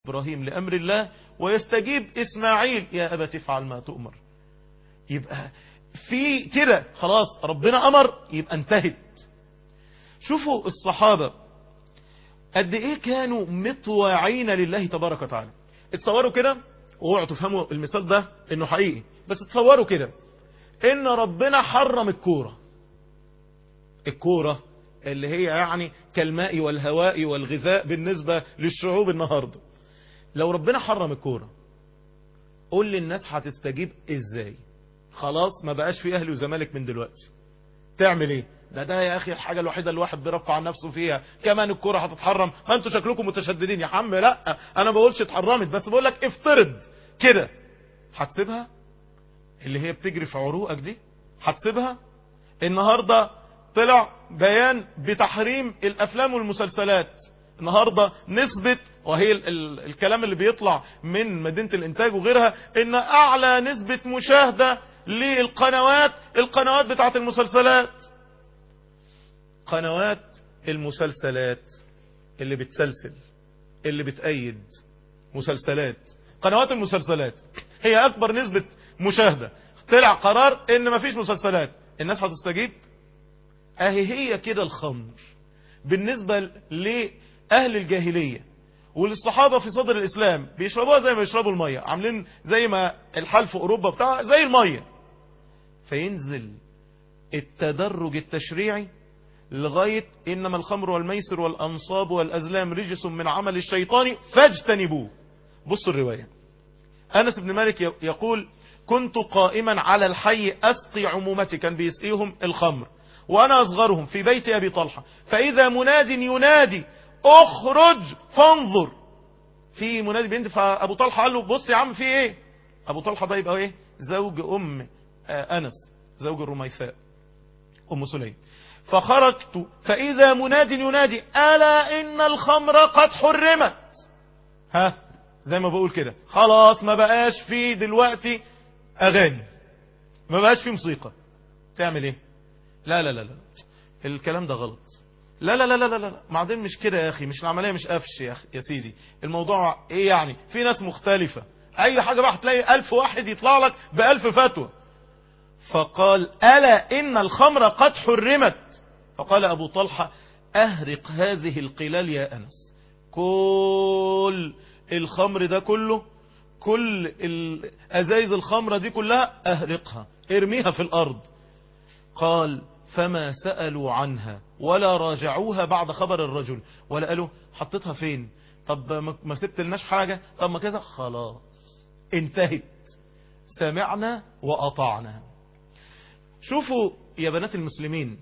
إبراهيم لأمر الله ويستجيب إسماعيل يا أبت افعل ما تؤمر. يبقى في كده خلاص ربنا أمر يبقى انتهت. شوفوا الصحابة قد ايه كانوا مطواعين لله تبارك وتعالى. اتصوروا كده واوعوا تفهموا المثال ده انه حقيقي، بس اتصوروا كده ان ربنا حرم الكورة اللي هي يعني كالماء والهواء والغذاء بالنسبة للشعوب النهاردة. لو ربنا حرم الكورة قول للناس هتستجيب ازاي؟ خلاص ما بقاش في اهلي وزمالك من دلوقتي، تعمل ايه؟ ده يا اخي الحاجة الوحيدة الواحد بيرفع عن نفسه فيها، كمان الكرة هتتحرم؟ ما انتوا شكلكم متشددين يا عم. لا انا ما بقولش اتحرمت، بس بقول لك افترض كده، هتسيبها؟ اللي هي بتجري في عروقك دي هتسيبها؟ النهاردة طلع بيان بتحريم الافلام والمسلسلات. النهاردة نسبة، وهي الكلام اللي بيطلع من مدينة الانتاج وغيرها، ان اعلى نسبة مشاهدة القنوات بتاعت المسلسلات. قنوات المسلسلات اللي بتسلسل، اللي بتأيد مسلسلات، قنوات المسلسلات هي اكبر نسبة مشاهدة. طلع قرار ان مفيش مسلسلات، الناس هتستجيب؟ هي كده الخمر بالنسبة لأهل الجاهلية وللصحابة في صدر الإسلام، بيشربوها زي ما يشربوا المية، عاملين زي ما الحال في أوروبا بتاع زي المية. فينزل التدرج التشريعي لغاية إنما الخمر والميسر والأنصاب والأزلام رجس من عمل الشيطان فاجتنبوه. بصوا الرواية، أنس بن مالك يقول كنت قائما على الحي أسقي عمومتي، كان بيسقيهم الخمر وأنا أصغرهم في بيت أبي طلحة، فإذا مناد ينادي اخرج فانظر. في منادي بينادي، فأبو طلحة قال له بص يا عم في ايه؟ أبو طلحة ده يبقى ايه؟ زوج أم أنس، زوج الرميثاء أم سليم. فخرجت فإذا مناد ينادي ألا إن الخمر قد حرمت. زي ما بقول كده خلاص ما بقاش في دلوقتي أغاني، ما بقاش في موسيقى، تعمل ايه؟ لا لا لا لا الكلام ده غلط. لا لا لا لا لا بعدين مش كده يا اخي، مش العملية مش قفش يا سيدي. الموضوع ايه يعني؟ في ناس مختلفة، اي حاجة بقى هتلاقي 1000 واحد يطلع لك ب1000 فتوى. فقال ألا إن الخمر قد حرمت. فقال أبو طلحة أهرق هذه القلال يا أنس، كل الخمر ده كله، كل أزايز الخمرة دي كلها أهرقها، ارميها في الأرض. قال فما سألوا عنها ولا راجعوها بعد خبر الرجل، ولا قالوا حطيتها فين، طب ما سبت لناش حاجة، طب ما كذا، خلاص انتهت، سمعنا وأطعنا. شوفوا يا بنات المسلمين،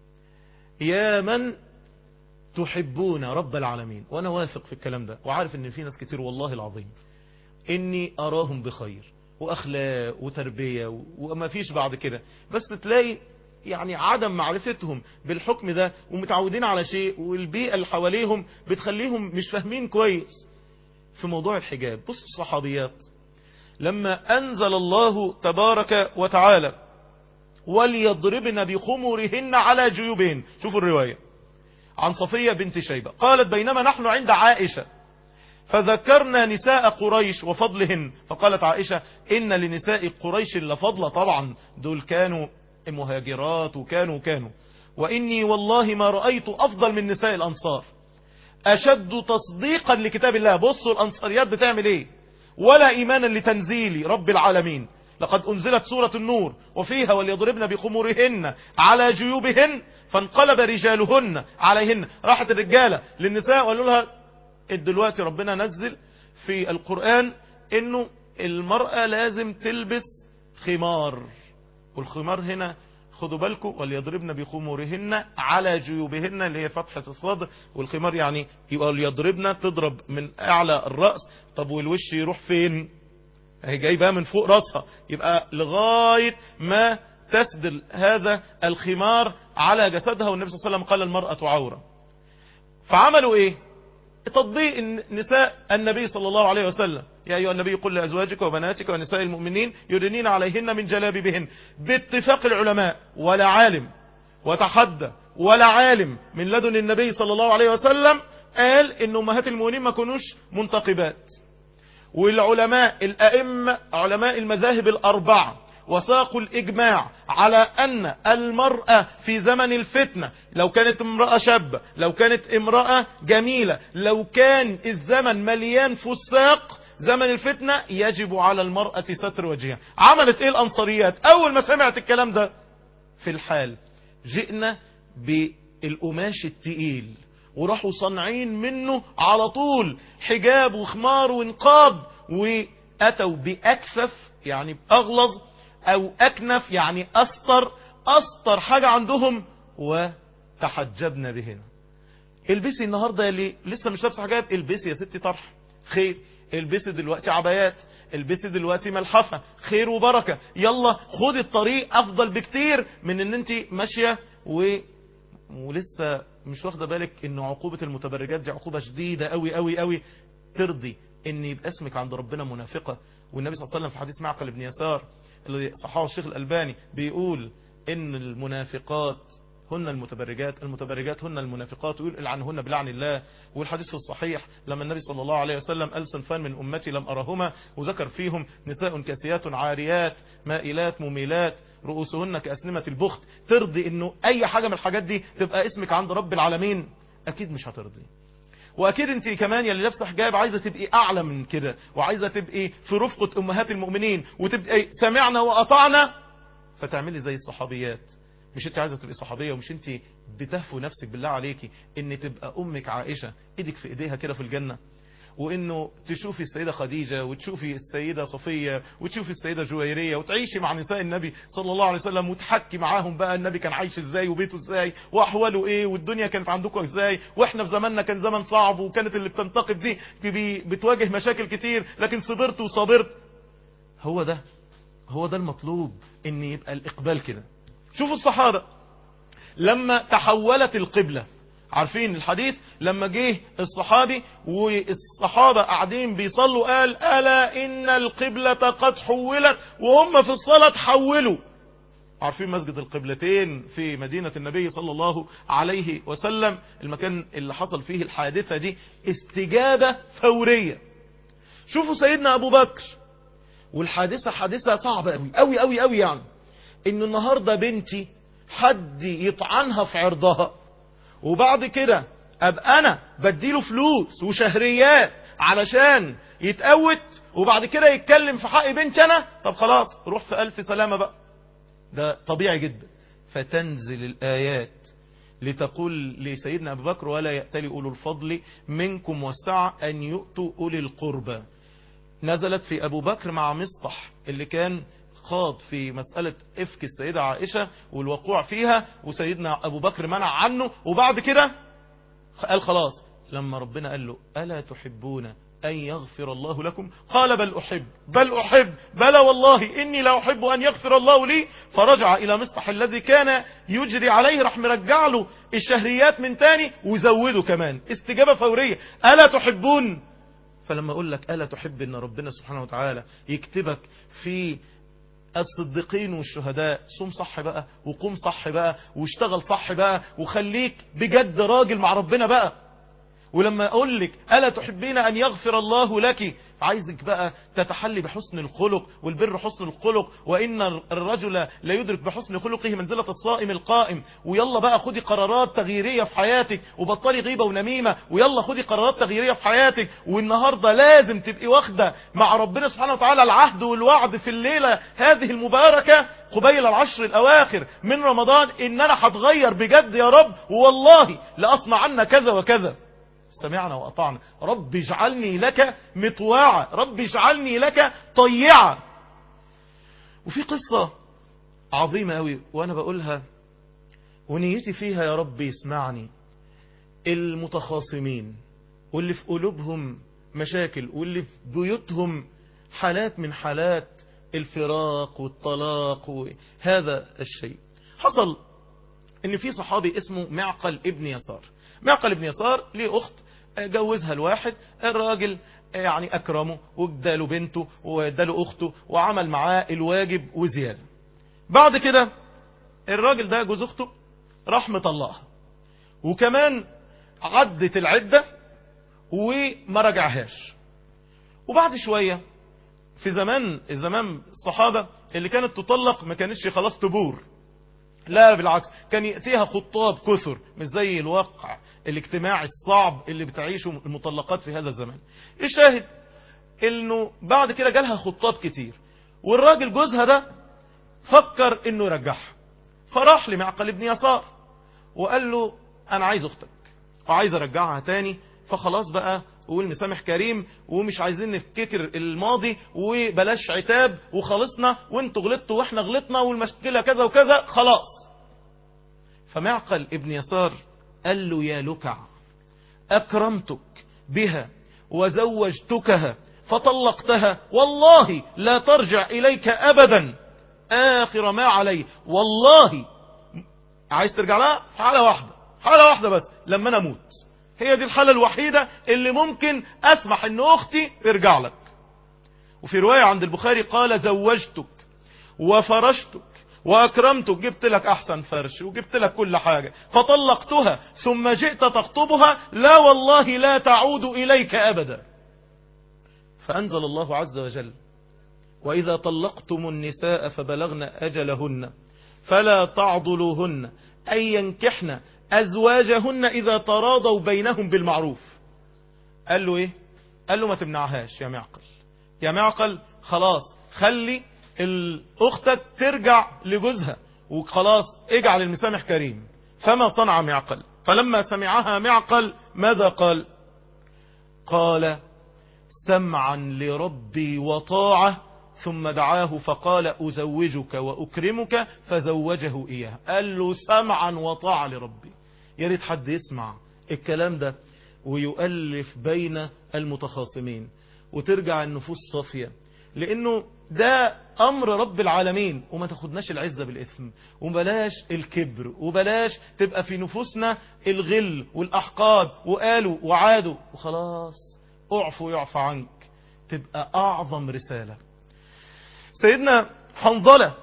يا من تحبون رب العالمين، وانا واثق في الكلام ده وعارف ان في ناس كتير والله العظيم اني اراهم بخير واخلاق وتربية وما فيش بعد كده، بس تلاقي يعني عدم معرفتهم بالحكم ده ومتعودين على شيء، والبيئة اللي حواليهم بتخليهم مش فاهمين كويس في موضوع الحجاب. بص الصحابيات لما انزل الله تبارك وتعالى وليضربن بخمرهن على جيوبهن، شوفوا الرواية عن صفية بنت شيبة قالت بينما نحن عند عائشة فذكرنا نساء قريش وفضلهن، فقالت عائشة إن لنساء قريش لفضل، طبعا دول كانوا مهاجرات وكانوا وإني والله ما رأيت أفضل من نساء الأنصار أشد تصديقا لكتاب الله. بصوا الأنصاريات بتعمل إيه، ولا إيمانا لتنزيل رب العالمين. لقد أنزلت سورة النور وفيها وليضربن بخمورهن على جيوبهن فانقلب رجالهن عليهن. راحت الرجالة للنساء وقالوا لها دلوقتي ربنا نزل في القرآن انه المرأة لازم تلبس خمار، والخمار هنا خدوا بالكم وليضربن بخمورهن على جيوبهن اللي هي فتحة الصدر، والخمار يعني يبقى ليضربن تضرب من اعلى الرأس. طب والوش يروح فين؟ هي جايبها من فوق رأسها، يبقى لغاية ما تسدل هذا الخمار على جسدها، والنبي صلى الله عليه وسلم قال المرأة عورة. فعملوا ايه؟ تطبيق نساء النبي صلى الله عليه وسلم، يا أيها النبي قل لأزواجك وبناتك ونساء المؤمنين يدنين عليهن من جلابيبهن، باتفاق العلماء، ولا عالم وتحدى ولا عالم من لدن النبي صلى الله عليه وسلم قال ان امهات المؤمنين ما كانوش منتقبات، والعلماء الائمة علماء المذاهب الاربعة وساقوا الإجماع على أن المرأة في زمن الفتنة لو كانت امرأة شابة، لو كانت امرأة جميلة، لو كان الزمن مليان فساق زمن الفتنة، يجب على المرأة ستر وجهها. عملت ايه الأنصاريات أول ما سمعت الكلام ده؟ في الحال جئنا بالقماش التقيل وراحوا صنعين منه على طول حجاب وخمار ونقاب، وأتوا بأكثف يعني أغلظ او اكنف يعني استر حاجة عندهم، وتحجبنا بهنا. البسي النهاردة اللي لسه مش لابسه حجاب، البسي يا ستي طرح خير، البسي دلوقتي عبايات، البسي دلوقتي ملحفة خير وبركة، يلا خدي الطريق افضل بكتير من ان انت ماشية ولسه مش واخده بالك ان عقوبة المتبرجات دي عقوبة شديدة قوي قوي قوي. ترضي ان يبقى اسمك عند ربنا منافقة؟ والنبي صلى الله عليه وسلم في حديث معقل بن يسار اللي صححه الشيخ الألباني بيقول ان المنافقات هن المتبرجات، المتبرجات هن المنافقات، ويقول عنهن بلعن الله. والحديث في الصحيح لما النبي صلى الله عليه وسلم قال صنفان من أمتي لم أرهما، وذكر فيهم نساء كاسيات عاريات مائلات مميلات رؤوسهن كأسنمة البخت. ترضي انه اي حاجة من الحاجات دي تبقى اسمك عند رب العالمين؟ اكيد مش هترضي. واكيد انت كمان يلي لابسه حجاب عايزه تبقي اعلى من كده، وعايزه تبقي في رفقه امهات المؤمنين، وتبقي سمعنا واطعنا، فتعملي زي الصحابيات. مش انت عايزه تبقي صحابيه؟ ومش انت بتهفو نفسك بالله عليكي ان تبقى امك عائشه ايدك في ايديها كده في الجنه، وانه تشوفي السيدة خديجة وتشوفي السيدة صفية وتشوفي السيدة جويرية وتعيشي مع نساء النبي صلى الله عليه وسلم وتحكي معاهم بقى النبي كان عايش ازاي وبيته ازاي واحواله ايه والدنيا كانت عندكم ازاي، واحنا في زماننا كان زمن صعب وكانت اللي بتنتقد دي بتواجه مشاكل كتير لكن صبرت وصبرت. هو ده المطلوب، ان يبقى الاقبال كده. شوفوا الصحابة لما تحولت القبلة، عارفين الحديث لما جه الصحابي والصحابة قاعدين بيصلوا قال ألا إن القبلة قد حولت، وهم في الصلاة تحولوا. عارفين مسجد القبلتين في مدينة النبي صلى الله عليه وسلم، المكان اللي حصل فيه الحادثة دي استجابة فورية. شوفوا سيدنا أبو بكر، والحادثة حادثة صعبة قوي قوي قوي قوي، يعني إن النهاردة بنتي حد يطعنها في عرضها، وبعد كده ابقى انا بديله فلوس وشهريات علشان يتقوت، وبعد كده يتكلم في حق بنتي انا. طب خلاص روح في الف سلامة بقى. ده طبيعي جدا. فتنزل الايات لتقول لسيدنا ابو بكر ولا يأتلي اولو الفضل منكم والسعة ان يؤتوا اولي القربى. نزلت في ابو بكر مع مصطح اللي كان خاض في مسألة افك السيدة عائشة والوقوع فيها، وسيدنا ابو بكر منع عنه، وبعد كده قال خلاص. لما ربنا قال له ألا تحبون أن يغفر الله لكم؟ قال بل أحب بلى والله إني لا أحب أن يغفر الله لي. فرجع إلى مصطح الذي كان يجري عليه، راح مرجع له الشهريات من تاني وزوده كمان. استجابة فورية. ألا تحبون؟ فلما أقول لك ألا تحب أن ربنا سبحانه وتعالى يكتبك في الصديقين والشهداء، صوم صح بقى وقوم صح بقى واشتغل صح بقى وخليك بجد راجل مع ربنا بقى. ولما اقول لك الا تحبين ان يغفر الله لك، عايزك بقى تتحلي بحسن الخلق، والبر حسن الخلق، وان الرجل لا يدرك بحسن خلقه منزلة الصائم القائم. ويلا بقى خدي قرارات تغييرية في حياتك، وبطلي غيبة ونميمة، ويلا خدي قرارات تغييرية في حياتك. والنهاردة لازم تبقي واخدة مع ربنا سبحانه وتعالى العهد والوعد في الليلة هذه المباركة قبيل العشر الاواخر من رمضان، ان انا هتغير بجد يا رب، والله لاصنع عنا كذا وكذا. سمعنا وأطعنا. رب اجعلني لك مطواعا، رب اجعلني لك طيعا. وفي قصة عظيمة قوي وأنا بقولها ونيتي فيها يا رب يسمعني. المتخاصمين واللي في قلوبهم مشاكل، واللي في بيوتهم حالات من حالات الفراق والطلاق وهذا الشيء. حصل ان في صحابي اسمه معقل ابن يسار. معقل ابن يسار ليه اخت، جوزها الواحد، الراجل يعني اكرمه واداله بنته واداله اخته وعمل معاه الواجب وزيادة. بعد كده الراجل ده جوز اخته راح مطلقها، وكمان عدت العدة وما رجعهاش. وبعد شوية في زمان الصحابة اللي كانت تطلق ما كانتش خلاص تبور، لا بالعكس، كان يأتيها خطاب كثر، مش زي الواقع الاجتماعي الصعب اللي بتعيشه المطلقات في هذا الزمان. الشاهد انه بعد كده جالها خطاب كتير، والراجل جوزها ده فكر انه يرجعها، فراح لمعقل ابن يسار وقال له انا عايز اختك وعايز ارجعها تاني، فخلاص بقى والمسامح كريم ومش عايزين نفتكر الماضي وبلاش عتاب وخلصنا، وانتوا غلطتوا واحنا غلطنا والمشكلة كذا وكذا خلاص. فمعقل ابن يسار قال له يا لكع، اكرمتك بها وزوجتكها فطلقتها، والله لا ترجع اليك ابدا اخر ما علي، والله عايز ترجع لها حالة واحدة بس، لما انا اموت، هي دي الحالة الوحيدة اللي ممكن اسمح ان اختي ترجع لك. وفي رواية عند البخاري قال زوجتك وفرشتك واكرمتك، جبت لك احسن فرش وجبت لك كل حاجة، فطلقتها ثم جئت تخطبها، لا والله لا تعود اليك ابدا. فانزل الله عز وجل واذا طلقتم النساء فبلغن اجلهن فلا تعضلوهن ان ينكحن ازواجهن اذا تراضوا بينهم بالمعروف. قال له ايه؟ قال له ما تمنعهاش يا معقل خلاص خلي اختك ترجع لجوزها وخلاص اجعل المسامح كريم. فما صنع معقل؟ فلما سمعها معقل ماذا قال؟ قال سمعا لربي وطاعة، ثم دعاه فقال أزوجك وأكرمك، فزوجه إياه. قال له سمعا وطاعة لربي. يا ريت حد يسمع الكلام ده ويؤلف بين المتخاصمين وترجع النفوس صافية، لأنه ده أمر رب العالمين. وما تاخدناش العزة بالإثم، وبلاش الكبر، وبلاش تبقى في نفوسنا الغل والأحقاد وقالوا وعادوا وخلاص. اعفو يعفى عنك، تبقى أعظم رسالة. سيدنا حنظلة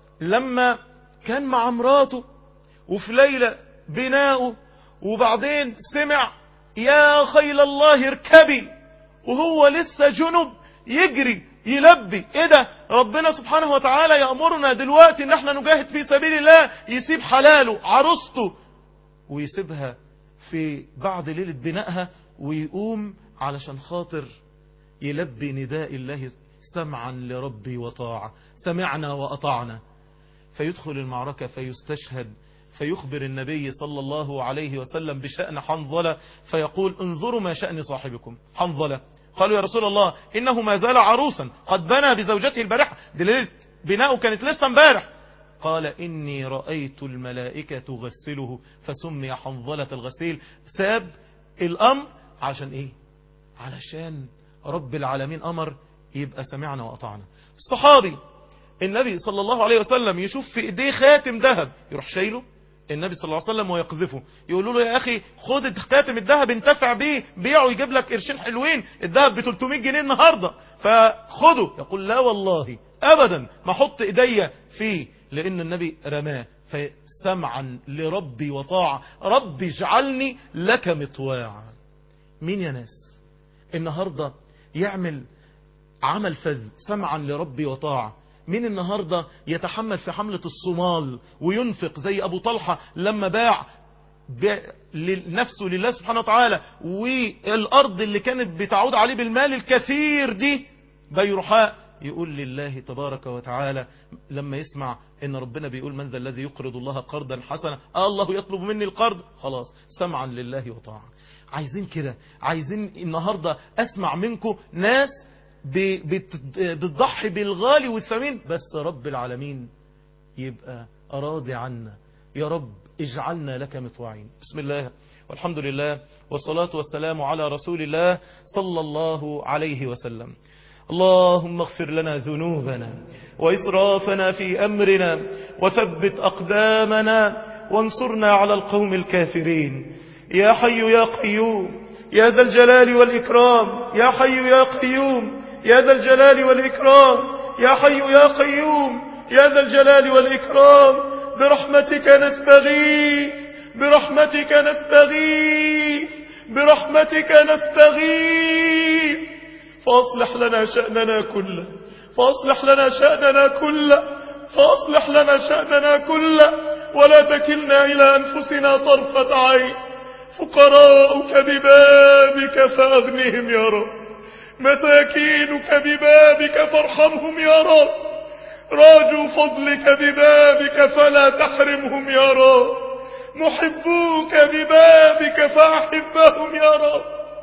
لما كان مع مراته وفي ليلة بناؤه، وبعدين سمع يا خيل الله اركبي، وهو لسه جنب يجري يلبي، ايه ده؟ ربنا سبحانه وتعالى يأمرنا دلوقتي ان احنا نجاهد في سبيل الله، يسيب حلاله عروسته ويسيبها في بعد ليلة بنائها ويقوم علشان خاطر يلبي نداء الله سمعا لربي وطاعة، سمعنا وأطعنا. فيدخل المعركة فيستشهد، فيخبر النبي صلى الله عليه وسلم بشأن حنظلة، فيقول انظروا ما شأن صاحبكم حنظلة. قالوا يا رسول الله إنه ما زال عروسا قد بنى بزوجته البارحة، دي ليلة بناؤه كانت لسه امبارح. قال إني رأيت الملائكة تغسله، فسمي حنظلة الغسيل. ساب الأمر عشان إيه؟ علشان رب العالمين أمر يبقى سمعنا وأطعنا. الصحابي النبي صلى الله عليه وسلم يشوف في ايديه خاتم ذهب، يروح شايله النبي صلى الله عليه وسلم ويقذفه، يقولوا له يا اخي خد خاتم الذهب انتفع بيه، بيعه يجيب لك قرشين حلوين، الذهب ب 300 جنيه النهارده فخده. يقول لا والله ابدا ما احط ايديا فيه، لان النبي رماه. فسمعا لربي وطاعة، ربي اجعلني لك مطواعا. مين يا ناس النهارده يعمل عمل فذ سمعا لربي وطاعة؟ مين النهاردة يتحمل في حملة الصومال وينفق زي أبو طلحة لما باع نفسه لله سبحانه وتعالى، والأرض اللي كانت بتعود عليه بالمال الكثير دي بيرحاء، يقول لله تبارك وتعالى لما يسمع ان ربنا بيقول من ذا الذي يقرض الله قرضا حسنا، الله يطلب مني القرض، خلاص سمعا لله وطاعة. عايزين كده، عايزين النهاردة اسمع منكم ناس بتضحي بالغالي والثمين، بس رب العالمين يبقى راضي عنا. يا رب اجعلنا لك مطواعين. بسم الله والحمد لله والصلاة والسلام على رسول الله صلى الله عليه وسلم. اللهم اغفر لنا ذنوبنا وإسرافنا في أمرنا وثبت أقدامنا وانصرنا على القوم الكافرين. يا حي يا قيوم يا ذا الجلال والإكرام، يا حي يا قيوم يا ذا الجلال والإكرام، يا حي يا قيوم يا ذا الجلال والإكرام، برحمتك نستغيث، برحمتك نستغيث، برحمتك نستغيث فأصلح لنا شأننا كله فأصلح لنا شأننا كله فأصلح لنا شأننا كله ولا تكلنا إلى أنفسنا طرفة عين فقراؤك ببابك فأغنهم يا رب مساكينك ببابك فارحمهم يا رب راجوا فضلك ببابك فلا تحرمهم يا رب محبوك ببابك فأحبهم يا رب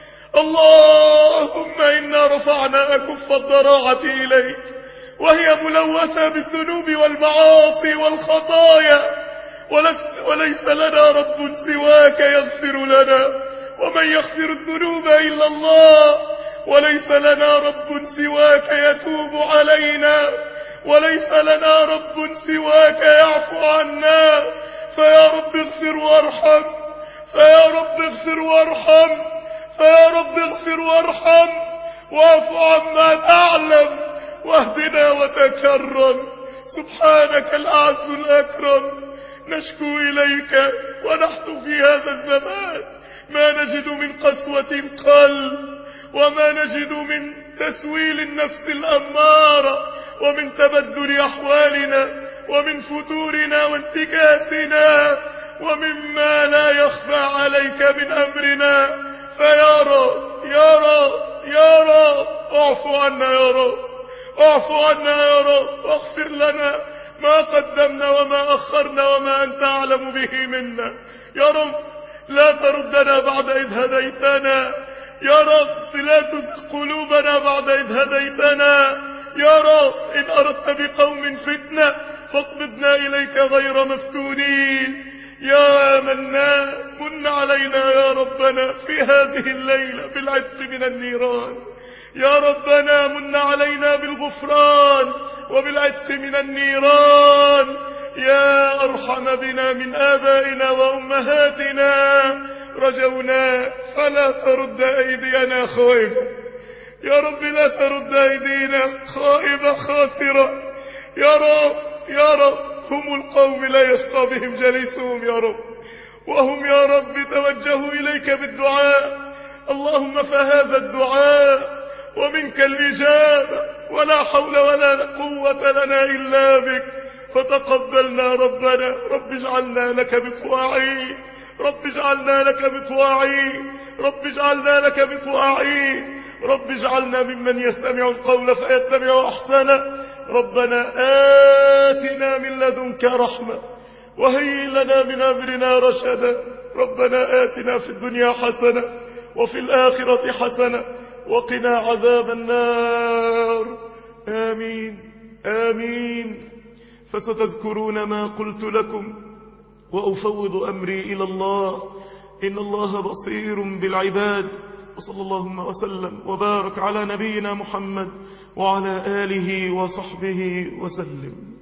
اللهم إنا رفعنا أكف الضراعة إليك وهي ملوثة بالذنوب والمعاصي والخطايا وليس لنا رب سواك يغفر لنا ومن يغفر الذنوب إلا الله وليس لنا رب سواك يتوب علينا وليس لنا رب سواك يعفو عنا فيا رب اغفر وارحم فيا رب اغفر وارحم فيا رب اغفر وارحم واعف عما تعلم واهدنا وتكرم سبحانك الأعز الأكرم نشكو إليك ونحن في هذا الزمان ما نجد من قسوة القلب وما نجد من تسويل النفس الأمارة ومن تبدل أحوالنا ومن فتورنا وانتكاسنا ومما لا يخفى عليك من أمرنا فيا رب يا رب يا رب اعفو عنا يا رب اعفو عنا يا رب واغفر لنا ما قدمنا وما أخرنا وما أنت أعلم به منا يا رب لا تردنا بعد إذ هديتنا يا رب لا تزغ قلوبنا بعد إذ هديتنا يا رب إن أردت بقوم فتنة فاقبضنا إليك غير مفتونين يا منان من علينا يا ربنا في هذه الليلة بالعتق من النيران يا ربنا من علينا بالغفران وبالعتق من النيران يا أرحم بنا من آبائنا وأمهاتنا رجونا فلا ترد أيدينا خائبة يا رب لا ترد أيدينا خائبة خاسرة يا رب يا رب هم القوم لا يشقى بهم جليسهم يا رب وهم يا رب توجهوا إليك بالدعاء اللهم فهذا الدعاء ومنك الإجابة ولا حول ولا قوة لنا إلا بك فتقبلنا ربنا رب اجعلنا لك بطواعين رب اجعلنا لك بطواعين رب اجعلنا لك بطواعين رب اجعلنا ممن يستمع القول فيتبع أحسنه ربنا آتنا من لدنك رحمة وهيئ لنا من أمرنا رشدا ربنا آتنا في الدنيا حسنة وفي الآخرة حسنة وقنا عذاب النار آمين آمين فستذكرون ما قلت لكم وأفوض أمري إلى الله إن الله بصير بالعباد وصلى اللهم وسلم وبارك على نبينا محمد وعلى آله وصحبه وسلم.